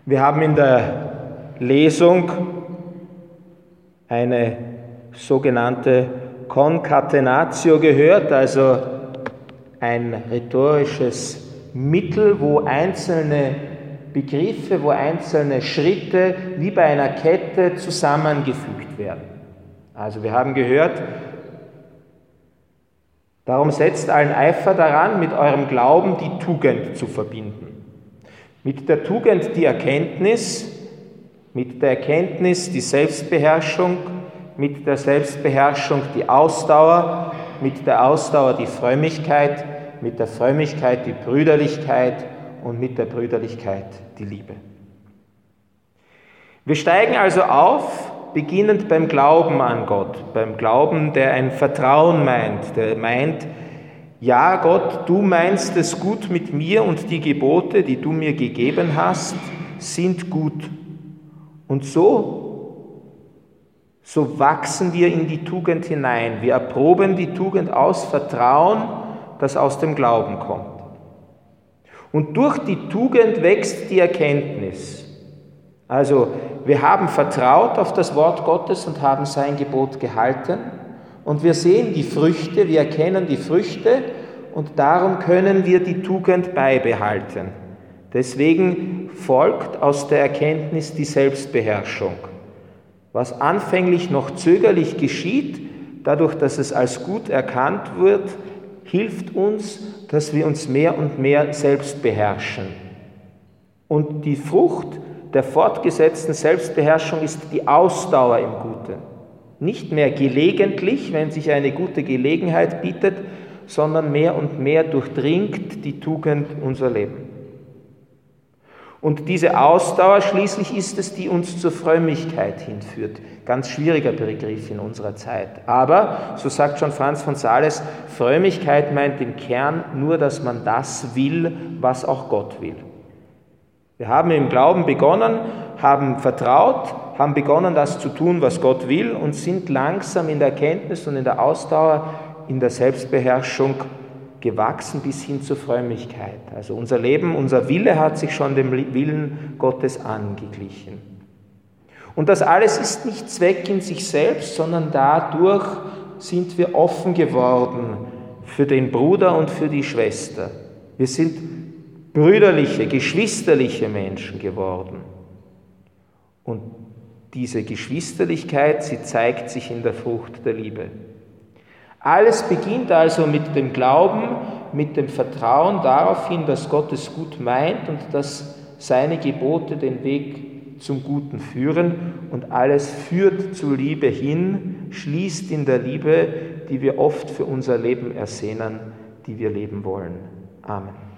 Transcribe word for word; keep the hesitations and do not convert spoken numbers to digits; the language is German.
Wir haben in der Lesung eine sogenannte Concatenatio gehört, also ein rhetorisches Mittel, wo einzelne Begriffe, wo einzelne Schritte wie bei einer Kette zusammengefügt werden. Also wir haben gehört, darum setzt allen Eifer daran, mit eurem Glauben die Tugend zu verbinden. Mit der Tugend die Erkenntnis, mit der Erkenntnis die Selbstbeherrschung, mit der Selbstbeherrschung die Ausdauer, mit der Ausdauer die Frömmigkeit, mit der Frömmigkeit die Brüderlichkeit und mit der Brüderlichkeit die Liebe. Wir steigen also auf, beginnend beim Glauben an Gott, beim Glauben, der ein Vertrauen meint, der meint, ja Gott, du meinst es gut mit mir und die Gebote, die du mir gegeben hast, sind gut. Und so, so wachsen wir in die Tugend hinein. Wir erproben die Tugend aus Vertrauen, das aus dem Glauben kommt. Und durch die Tugend wächst die Erkenntnis. Also wir haben vertraut auf das Wort Gottes und haben sein Gebot gehalten. Und wir sehen die Früchte, wir erkennen die Früchte und darum können wir die Tugend beibehalten. Deswegen folgt aus der Erkenntnis die Selbstbeherrschung. Was anfänglich noch zögerlich geschieht, dadurch, dass es als gut erkannt wird, hilft uns, dass wir uns mehr und mehr selbst beherrschen. Und die Frucht der fortgesetzten Selbstbeherrschung ist die Ausdauer im Guten. Nicht mehr gelegentlich, wenn sich eine gute Gelegenheit bietet, sondern mehr und mehr durchdringt die Tugend unser Leben. Und diese Ausdauer schließlich ist es, die uns zur Frömmigkeit hinführt. Ganz schwieriger Begriff in unserer Zeit. Aber, so sagt schon Franz von Sales, Frömmigkeit meint im Kern nur, dass man das will, was auch Gott will. Wir haben im Glauben begonnen, haben vertraut, haben begonnen, das zu tun, was Gott will und sind langsam in der Erkenntnis und in der Ausdauer, in der Selbstbeherrschung gewachsen bis hin zur Frömmigkeit. Also unser Leben, unser Wille hat sich schon dem Willen Gottes angeglichen. Und das alles ist nicht Zweck in sich selbst, sondern dadurch sind wir offen geworden für den Bruder und für die Schwester. Wir sind brüderliche, geschwisterliche Menschen geworden. Und diese Geschwisterlichkeit, sie zeigt sich in der Frucht der Liebe. Alles beginnt also mit dem Glauben, mit dem Vertrauen darauf hin, dass Gott es gut meint und dass seine Gebote den Weg zum Guten führen. Und alles führt zur Liebe hin, schließt in der Liebe, die wir oft für unser Leben ersehnen, die wir leben wollen. Amen.